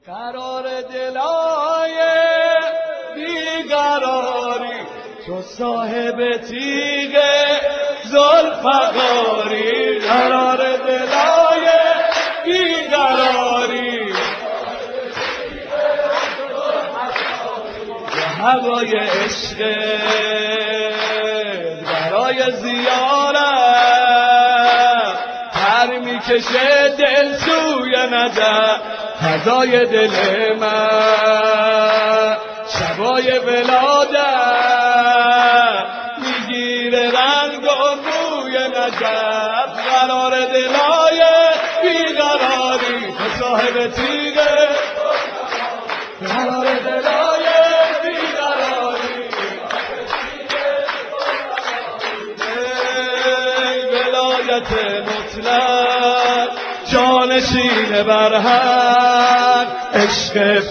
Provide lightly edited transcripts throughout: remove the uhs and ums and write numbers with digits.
قرار دلای بیقراری، تو صاحب تیغ ذوالفقاری. قرار دلای بیقراری، هوای عشق برای زیارت، پر میکشه دل سوی نجف. فدای دل من شبای ولادت، میگیره رنگ و بوی نجف. قرار دلای بیقراری، تو صاحب تیغه. قرار دلای بیقراری، ولایت مطلق جانشین برهم، عشق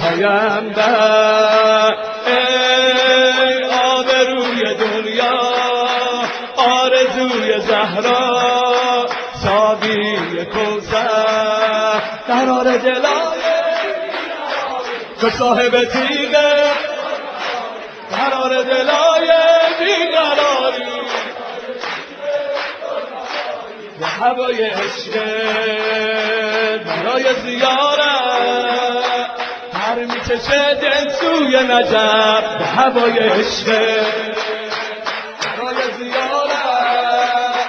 پیمبر. ای آبروی دنیا، آرزوی زهرا، ساقی کوثر. قرار دلای تو صاحب تیغه. قرار دلای بیقراری، به هوای عشق برای زیارت، پر میکشه دل سوی نجف. به هوای عشق برای زیارت،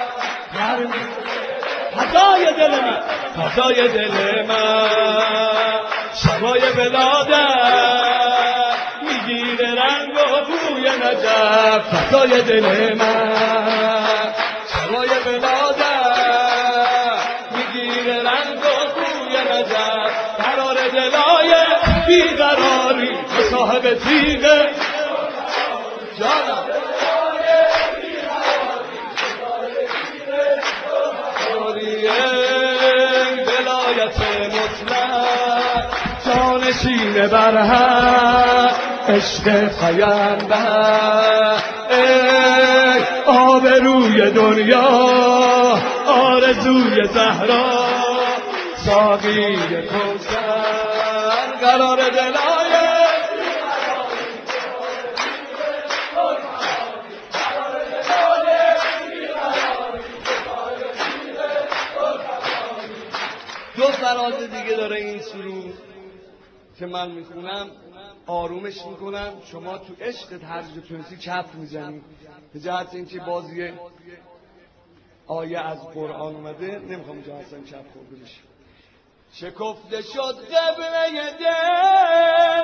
فدای دل من، فدای دل من شبای ولادت، میگیره رنگ و بوی نجف. فدای دل من شبای ولادت، میگیره رنگ و بوی نجف. قرار دلای بیقراری، تو صاحب تیغه. جانم ولایت مطلق جانشین برهم، عشق پیمبر. ای آبروی دنیا، آرزوی زهرا، ساقی کوثر. قرار دلای دو فراز دیگه داره این سرود که من میخونم، آرومش میکنم. شما تو عشق هر جا تونستی کف میزنید، به جهت اینکه بازی آیه از قرآن اومده، نمیخوام جا اصلا کف خورده بشه. شکفته شد قبله دل،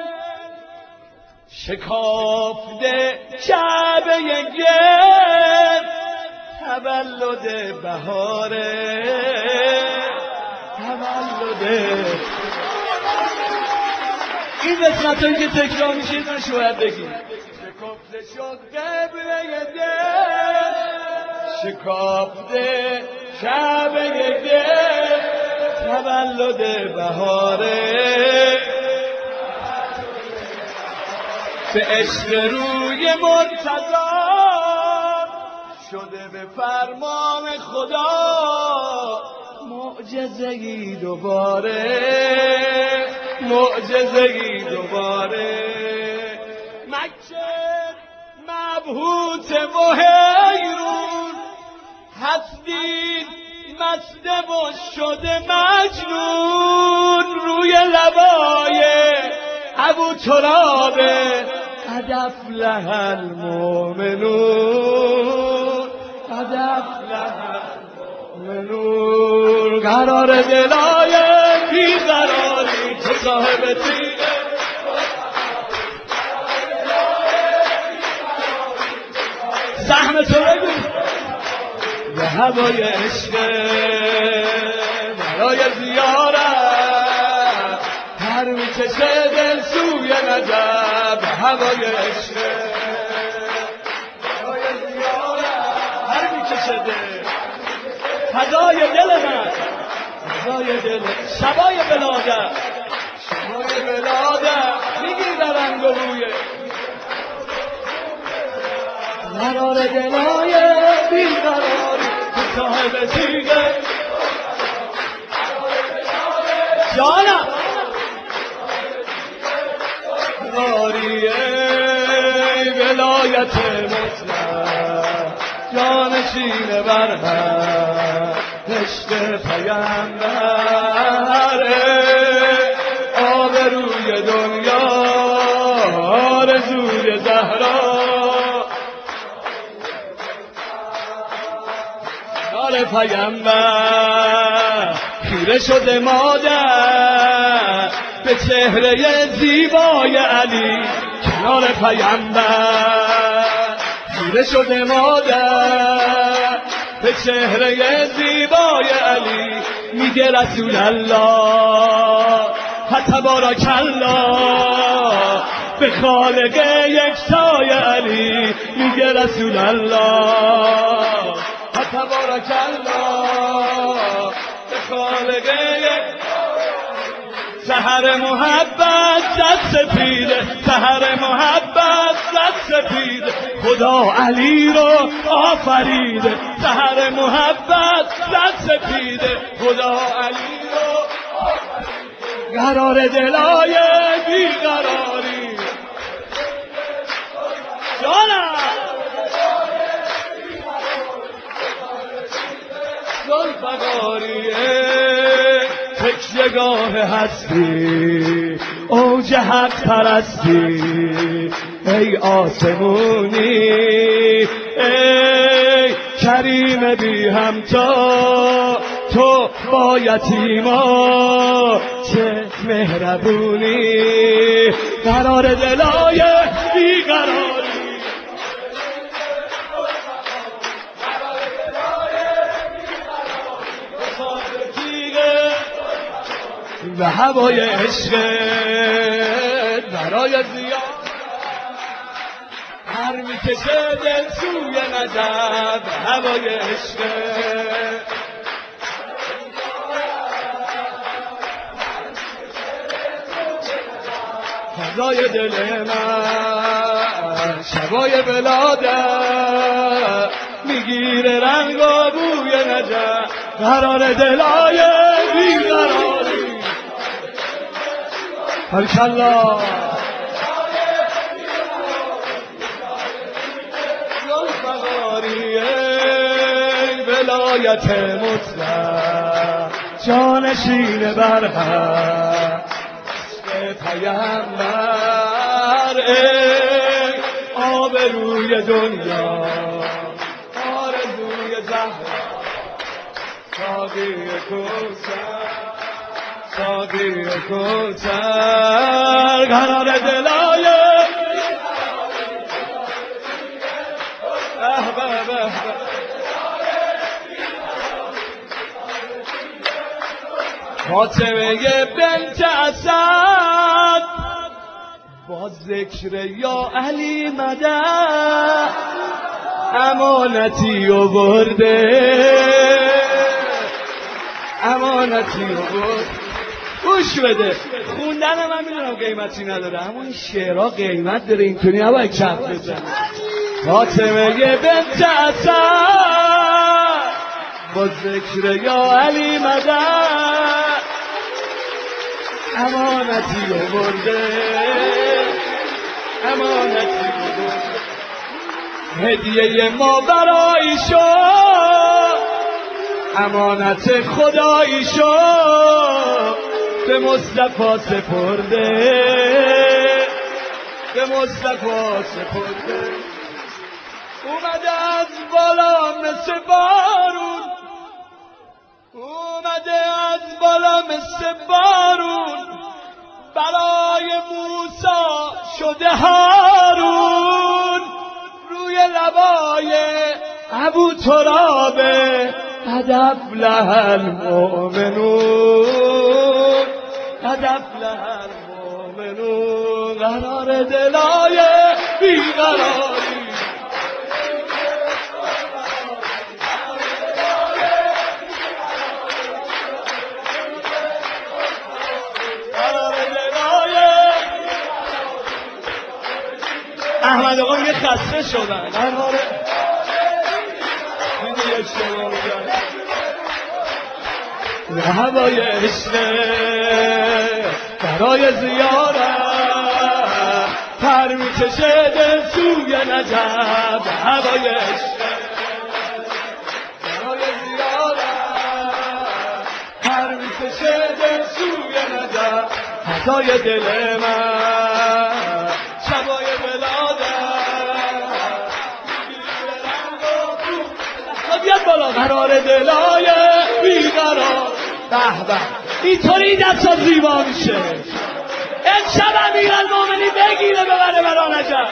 شکافته کعبه گل، تولد بهاره، تولد. این قسمتایی که تکرار میشه من شاید بگیم. شکفته شد قبله دل، شکافته کعبه گل، تولد بهاره. به عشق روی مرتضی شده به فرمان خدا، معجزه‌ای دوباره، معجزه‌ای دوباره. مکه مبهوت و حیرون، هستی مسته و شده مجنون. روی لبای ابو تراب قد افلح المؤمنون، قد افلح المؤمنون. قرار دلای بیقراری، تو صاحب تیغه. سهم تو بگو. به هوای عشق برای زیارت، پر میکشه دل سوی نجف. به هوای عشق برای زیارت، پر میکشه دل. فدای دل من، فدای دل. شبای ولادت، شبای ولادت، میگیره رنگ و بوی. قرار دلای بیقراری، تو صاحب تیغه. جانم فقاری ای ولایت مطلق جانشین برهم عشق پیمبر آبروی دنیا آرزوی زهرا نال پیمبر خیره شده مادر به چهره زیبای علی کنار پیمبر خیره شده مادر به چهره زیبای علی میگه رسول الله تبارک الله به خالق یکتای علی میگه رسول الله تبارک الله به خالق سحر محبت زد سپیده سحر محبت زد سپیده خدا علی رو آفریده سحر محبت زد سپیده خدا علی رو آفریده قرار دلای بیقراری جانم ذوالفقاریه تکیه‌گاه هستی اوج حق پرستی ای آسمونی ای کریم بی همتا تو با یتیما چه مهربونی قرار دلای بیقراری و هوای عشق برای زیاد هر میکشه دل سوی نجف هوای عشق فضای دل من شبای ولادت میگیره رنگ و بوی نجف قرار دلای بیقراری بارکالله ذوالفقاری ولایت مطلق جانشین برهم عشق پیمبر آبروی دنیا آرزوی زهرا ساقی کوثر ساقی کوثر قرار دلای فاطمه بنت اسد با ذکر یا علی مدد امانتی آورده امانتی آورده گوش بده خوندن من میدونم قیمتی نداره اما این شعرها قیمت داره اینطوری نباید کف بزنه فاطمه بنت اسد با ذکر یا علی مدد امانتی آورده امانتی آورده هدیه ما برای شد امانت خدایی شد به مصطفی سپرده به مصطفی سپرده اومده از بالا مثل بارون اومده از بالا مثل بارون برای موسی شده هارون روی لبای ابو ترابه قد افلح المؤمنون قد افلح المؤمنون قرار دلای بیقراری احمد آقا یه خسته شدن قراره این اجتماع کرد به هوای عشق برای زیارت پر میکشه دل سوی نجف هوای عشق برای زیارت پر میکشه دل سوی نجف فضای دل من شبای ولادت بیاد بالا قرار دلای بیقرار به به اینطوری دستا زیبا میشه امشب امیرالمومنین بگیره ببره برا نجف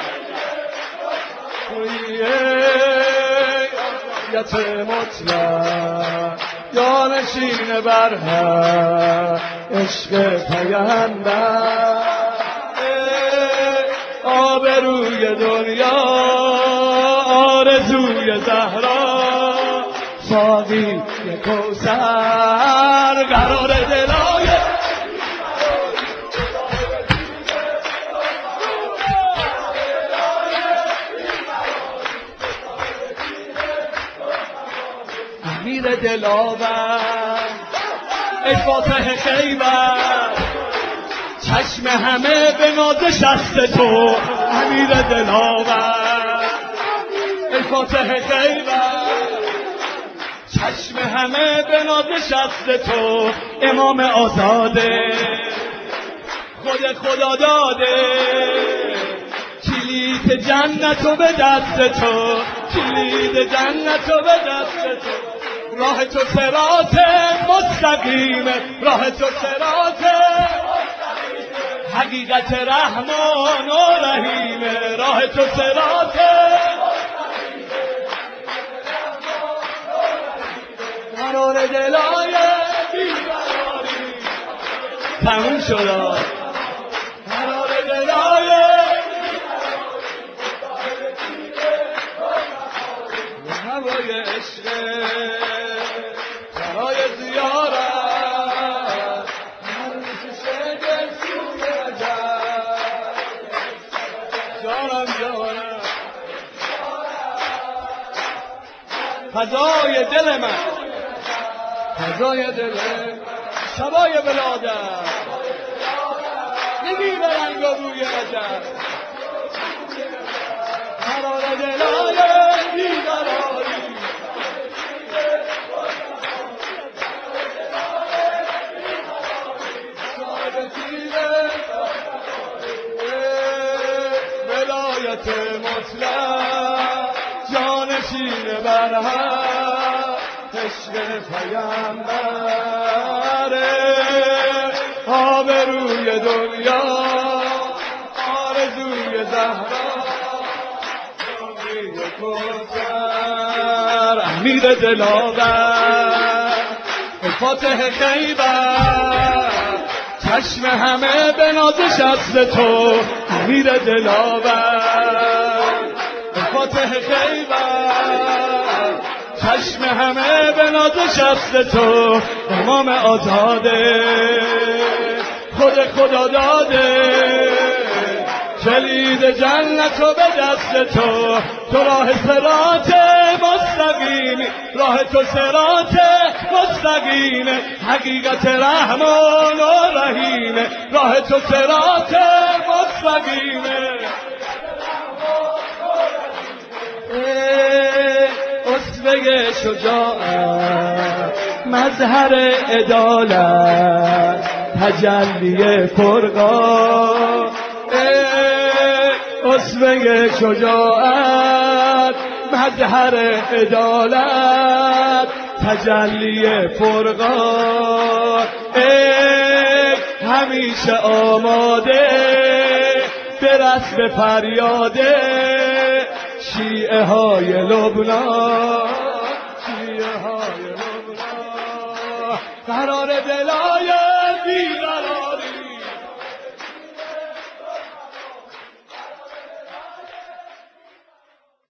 یت مطلق یا نشین برهم عشق پیمبر آبروی دنیا آرزوی زهرا ساقی کوثر قرار دلای امیر دلاور ای فاتح خیبر چشم همه به ناز شست تو امیر دلاور ای فاتح خیبر چشم همه به ناز شست تو امام آزاده خود خدا داده کلید جنتو به دست تو کلید جنتو به دست تو راه تو صراط مستقیمه راه تو صراط حقیقت رحمان و رحیمه راه تو صراط قرار دلای بیقراری تموم شد قرار دلای هوای عشق برای زیارت هر میشه دل سوی نجف جانم جانم فضای دل من فضای دل شبای ولادت نگیر رنگ و بوی نجف قرار دلای بیقراری ولایت مطلق جانشین برهم عشق پیمبره آبروی دنیا آرزوی زهرا ساقی کوثر امیر دلاور ای فاتح خیبر چشم همه به ناز شست تو امیر دلاور ای فاتح خیبر چشم همه به ناز شست تو امام آزاده خود خدا داده کلید جنتو به دست تو تو راه صراط مستقیمی راه تو صراط مستقیمه حقیقت رحمان و رحیمه راه تو صراط مستقیمه اسوه شجاعت مظهر عدالت تجلی فرقان اسوه شجاعت مظهر عدالت تجلی فرقان همیشه آماده به رسم فریاده شیعه های لبنان شیعه های لبنان قرار دلای بیقرار